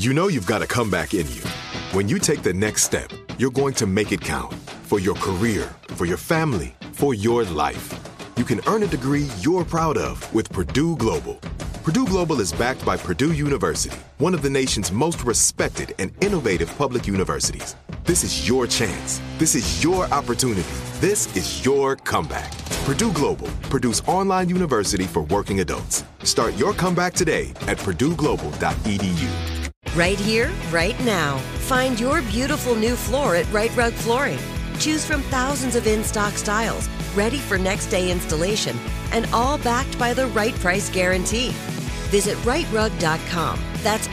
You know you've got a comeback in you. When you take the next step, you're going to make it count for your career, for your family, for your life. You can earn a degree you're proud of with Purdue Global. Purdue Global is backed by Purdue University, one of the nation's most respected and innovative public universities. This is your chance. This is your opportunity. This is your comeback. Purdue Global, Purdue's online university for working adults. Start your comeback today at purdueglobal.edu. Right here, right now. Find your beautiful new floor at Right Rug Flooring. Choose from thousands of in-stock styles, ready for next day installation, and all backed by the right price guarantee. Visit rightrug.com. That's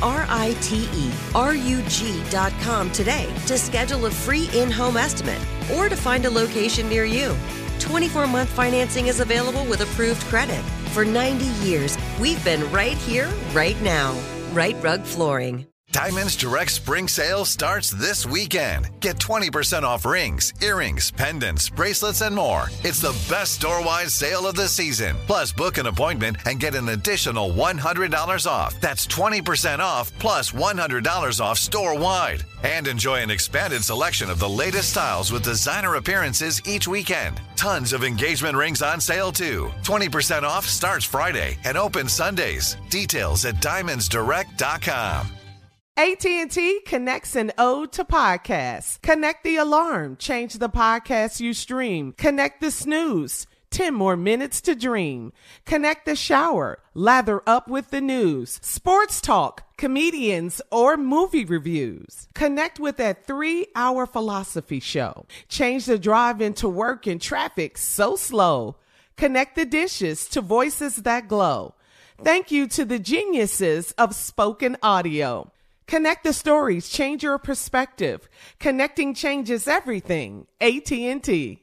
RITERUG.com today to schedule a free in-home estimate or to find a location near you. 24-month financing is available with approved credit. For 90 years, we've been right here, right now. Right Rug Flooring. Diamonds Direct Spring Sale starts this weekend. Get 20% off rings, earrings, pendants, bracelets, and more. It's the best store-wide sale of the season. Plus, book an appointment and get an additional $100 off. That's 20% off plus $100 off store-wide. And enjoy an expanded selection of the latest styles with designer appearances each weekend. Tons of engagement rings on sale, too. 20% off starts Friday and opens Sundays. Details at diamondsdirect.com. AT&T connects an ode to podcasts. Connect the alarm. Change the podcast you stream. Connect the snooze. 10 more minutes to dream. Connect the shower. Lather up with the news. Sports talk, comedians, or movie reviews. Connect with that 3-hour philosophy show. Change the drive into work in traffic so slow. Connect the dishes to voices that glow. Thank you to the geniuses of spoken audio. Connect the stories, change your perspective. Connecting changes everything. AT&T.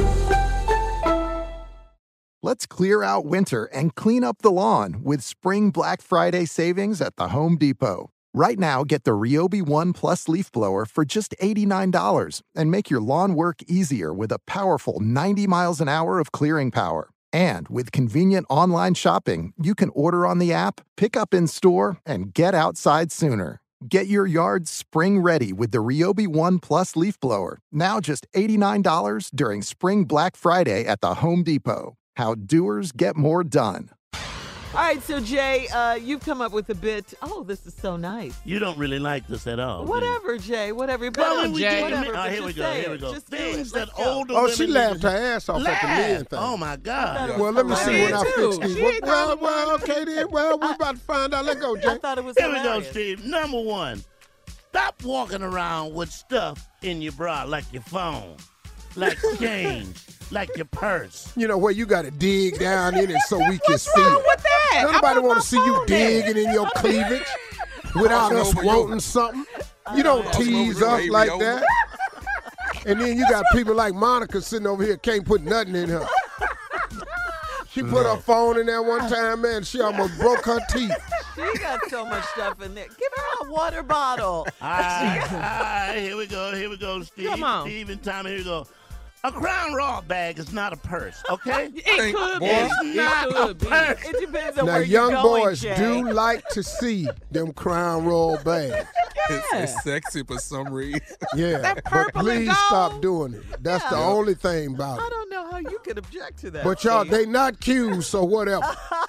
Let's clear out winter and clean up the lawn with Spring Black Friday savings at the Home Depot. Right now, get the Ryobi One Plus leaf blower for just $89 and make your lawn work easier with a powerful 90 miles an hour of clearing power. And with convenient online shopping, you can order on the app, pick up in store, and get outside sooner. Get your yard spring ready with the Ryobi One Plus leaf blower. Now just $89 during Spring Black Friday at the Home Depot. How doers get more done. All right, so Jay, you've come up with a bit. Oh, this is so nice. You don't really like this at all. Whatever, Jay. Whatever. Well, Jay. Here we go. Things that older women... Oh, she laughed her ass off at the men thing. Oh, my God. Well, let me see when I fix these. Well, okay then. Well, we're about to find out. Let's go, Jay. I thought it was Here we go, Steve. Number one, stop walking around with stuff in your bra like your phone, like change. Like your purse. You know where you got to dig down in it so we can see What's wrong it. with that? Nobody want to see you digging in your cleavage without us wanting something. You don't tease us like that. And then you got people like Monica sitting over here, can't put nothing in her. She put her phone in there one time, man. She almost broke her teeth. She got so much stuff in there. Give her a water bottle. All right, here we go, Steve. Come on. Steve and Tommy, here we go. A Crown Royal bag is not a purse, okay? It could be. It's not a purse. It depends on Now, where you're young going, boys Jay. do like to see them Crown Royal bags. It's sexy for some reason. Yeah, That but purple and please gold. stop doing it. That's the only thing about I it. don't know how you could object to that. But y'all, Steve. they not cues, so whatever.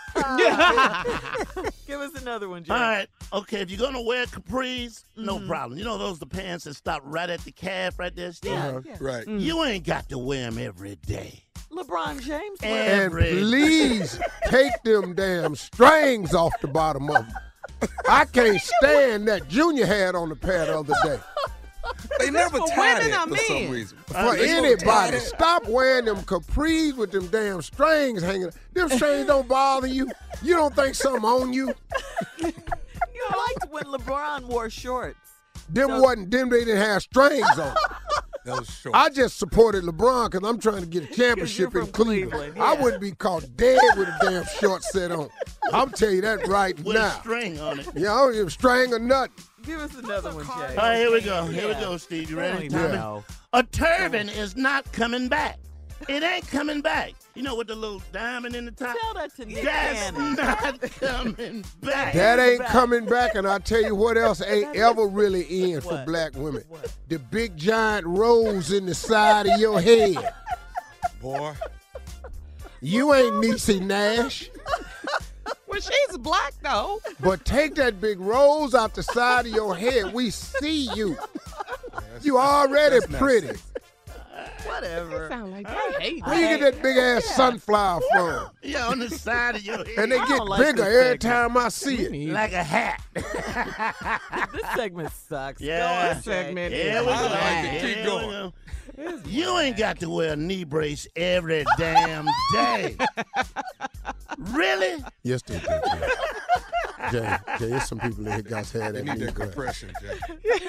Give us another one, Jay. All right, okay, if you're going to wear capris, no problem. You know those the pants that stop right at the calf right there, Steve? Yeah. Right. You ain't got to wear them every day. LeBron James. And- And please take them damn strings off the bottom of them. I can't stand that Junior had on the pair the other day. They never for tied women it or for some men? reason. For anybody, stop wearing them capris with them damn strings hanging. Them strings don't bother you. You don't think something on you? You liked when LeBron wore shorts. Them they didn't have strings on. That was short. I just supported LeBron because I'm trying to get a championship you're in from Cleveland. Cleveland, I yeah. wouldn't be caught dead with a damn short set on. I'm telling you that right With a now. string on it. Yeah, I don't even string or nothing. Give us another one, Jay. All right, here we go. Here we go, Steve. You ready, Tommy? No. A turban is not coming back. It ain't coming back. You know, with the little diamond in the top? Tell that to Nick That's Cannon. not coming back. That ain't coming back, and I tell you what else ain't ever really in for What? black women. What? The big giant rose in the side of your head. Boy. You ain't Niecy Nash. Well, she's black, though. But take that big rose out the side of your head. We see you. You already That's not pretty. sexy. Whatever. Sound like they hate Where you get that big ass sunflower from? Yeah, on the side of your head. And they I get don't like bigger this every segment. time I see it. like a hat. This segment sucks. Yeah. Go on, Jay. Segment Here is we go. like it. Keep Here going. we go. You ain't got to wear a knee brace every damn day. Really? Yes, they do. Jay, there's some people that got had They that need knee that brace. compression, Jay.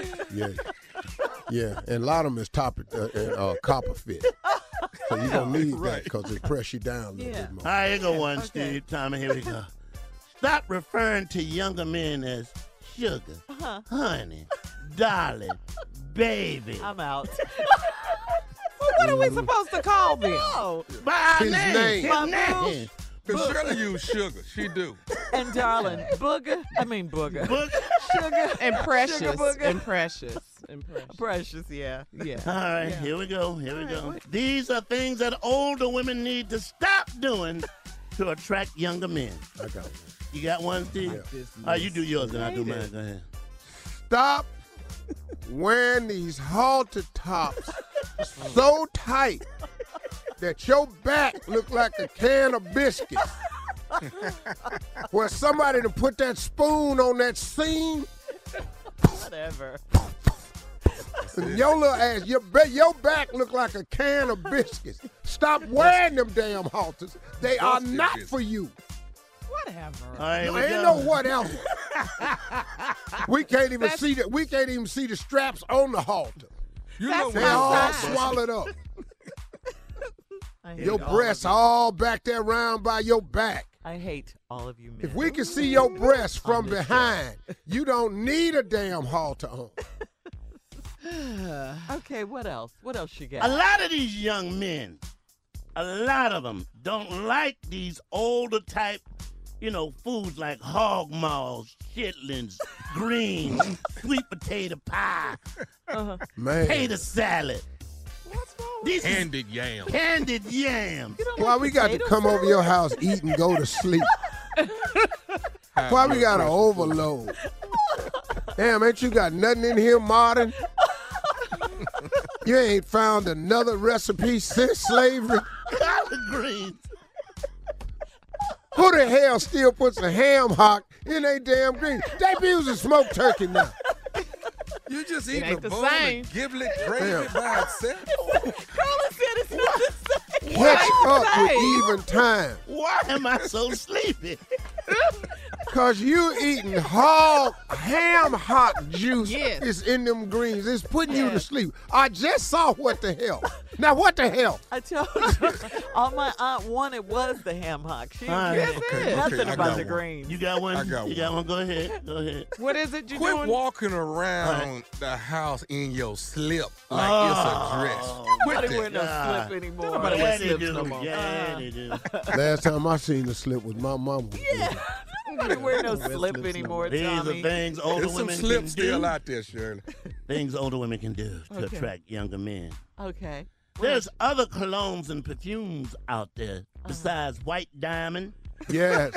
Yeah, and a lot of them is copper fit. So you don't need that Right. because it press you down a little bit All more. right, here go one, Okay. Steve. Tommy, here we go. Stop referring to younger men as sugar, honey, darling, baby. I'm out. Well, what are we supposed to call them? Oh, By our His name. His name. Because Shirley use sugar. She do. and darling, booger. Book. Sugar. And precious. Sugar booger. And precious. And precious. Precious, yeah. Yeah. All right, here we go. Here we go. These are things that older women need to stop doing to attract younger men. I got one. You got one, Steve? Yeah. All right, you do yours, and I'll do mine. Go ahead. Stop wearing these halter tops so tight that your back look like a can of biscuits. Where somebody to put that spoon on that seam, Whatever. and your little ass, your back look like a can of biscuits. Stop wearing them damn halters. They are Busted not biscuits. for you. Whatever. All right, here we Ain't go. no whatever. We can't even see that. We can't even see the straps on the halter. You That's know They what? all fine. swallowed up. I hate Your all breasts of you. all back there round by your back. I hate all of you men. If we can see your breasts from behind, you don't need a damn halter on. Okay, what else? What else you A got? lot of these young men, a lot of them don't like these older type, foods like hog maws, chitlins, greens, sweet potato pie, Man, potato salad. These is Candied yam. candied yams. why we got to come over your house, eat, and go to sleep? High Why we blood got to pressure. overload? Damn, ain't you got nothing in here modern? You ain't found another recipe since slavery? Collard greens. Who the hell still puts a ham hock in they damn greens? They be using smoked turkey now. You just eat a ain't the bowl same. of giblet gravy Damn. by itself. Carla said it's not the same. Catch up with say? even time. Why am I so sleepy? Cause you eating ham hock juice Yes. is in them greens. It's putting you to sleep. I just saw what the hell. Now what the hell? I told you, all my aunt wanted was the ham hock. She All didn't right. care Okay, nothing I about got the one. greens. You got one? I got You got one. one? Go ahead. Go ahead. What is it you Quit doing? walking around the house in your slip like Oh. it's a dress. Nobody Quit wear no that. slip anymore. Nobody Yeah, wear they slips do. no more. Yeah, they do. Last time I seen the slip was my mama. Nobody wear no Wear slip slips no anymore, These Tommy. are things older There's some women slip can still do. out there, Shirley. Things older women can do to Okay. attract younger men. Okay. There's other colognes and perfumes out there besides White Diamond, Yes.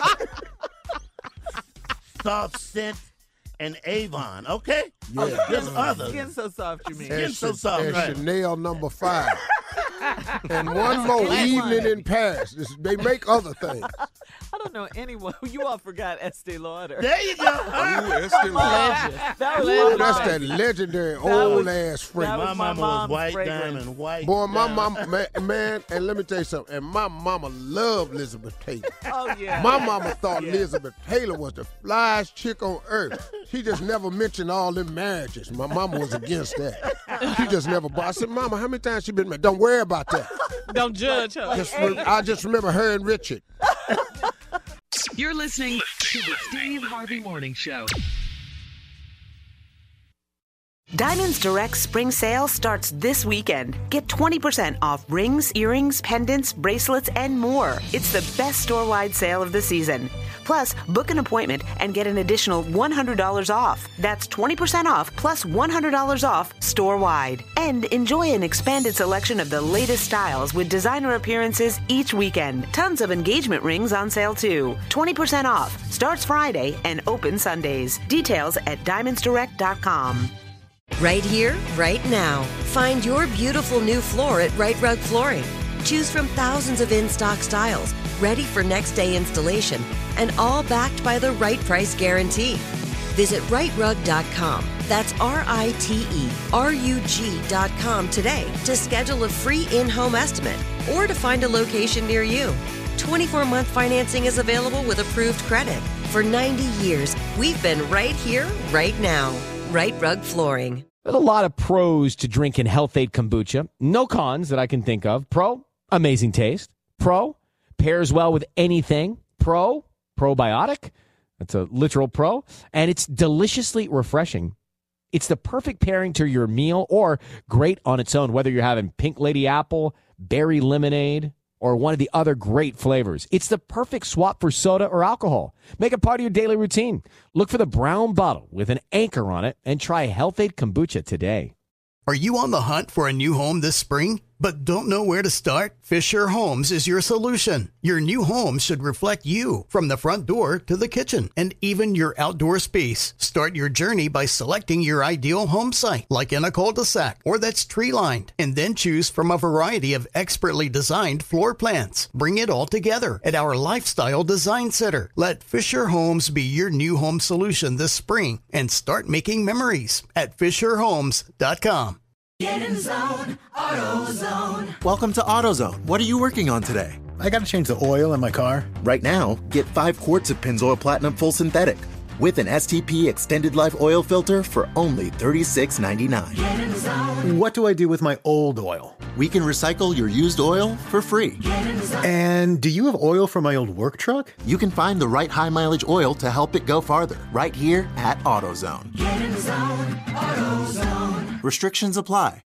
Soft Scent, and Avon. Okay? Yeah. There's others. Skin so soft, you mean? Skin so soft, and right. Chanel No. 5. And one more Black evening wine. in Paris. They make other things. I don't know anyone. You all forgot Estee Lauder. There you go. Ooh, it's still Legend. That was Ooh, my that's mom. that legendary was- old ass that fragrance. My was my mama was mom's White fragrance. Diamond. White Boy, my Diamond. mama, man, and let me tell you something. And my mama loved Elizabeth Taylor. Oh, yeah. My mama thought Yeah. Elizabeth Taylor was the flyest chick on earth. She just never mentioned all them marriages. My mama was against that. She just never. I said, Mama, how many times she been married? Don't worry about that. Don't judge her. I just remember her and Richard. You're listening to the Steve Harvey Morning Show. Diamonds Direct spring sale starts this weekend. Get 20% off rings, earrings, pendants, bracelets, and more. It's the best store-wide sale of the season. Plus, book an appointment and get an additional $100 off. That's 20% off plus $100 off store-wide. And enjoy an expanded selection of the latest styles with designer appearances each weekend. Tons of engagement rings on sale too. 20% off. Starts Friday and open Sundays. Details at diamondsdirect.com. Right here, right now. Find your beautiful new floor at Right Rug Flooring. Choose from thousands of in-stock styles, ready for next day installation, and all backed by the right price guarantee. Visit rightrug.com. That's RITERUG.com today to schedule a free in-home estimate or to find a location near you. 24-month financing is available with approved credit. For 90 years, we've been right here, right now. Right Rug Flooring. There's a lot of pros to drinking Health-Ade kombucha. No cons that I can think of. Pro, amazing taste. Pro, pairs well with anything. Pro, probiotic. That's a literal pro. And it's deliciously refreshing. It's the perfect pairing to your meal or great on its own, whether you're having Pink Lady Apple, berry lemonade, or one of the other great flavors. It's the perfect swap for soda or alcohol. Make it part of your daily routine. Look for the brown bottle with an anchor on it and try Health-Ade kombucha today. Are you on the hunt for a new home this spring, but don't know where to start? Fisher Homes is your solution. Your new home should reflect you, from the front door to the kitchen, and even your outdoor space. Start your journey by selecting your ideal home site, like in a cul-de-sac or that's tree-lined, and then choose from a variety of expertly designed floor plans. Bring it all together at our Lifestyle Design Center. Let Fisher Homes be your new home solution this spring and start making memories at FisherHomes.com. Get in the zone, AutoZone. Welcome to AutoZone. What are you working on today? I got to change the oil in my car. Right now, get 5 quarts of Pennzoil Platinum Full Synthetic with an STP Extended Life Oil Filter for only $36.99. Get in the zone. What do I do with my old oil? We can recycle your used oil for free. Get in the zone. And do you have oil for my old work truck? You can find the right high mileage oil to help it go farther right here at AutoZone. Get in the zone, AutoZone. Restrictions apply.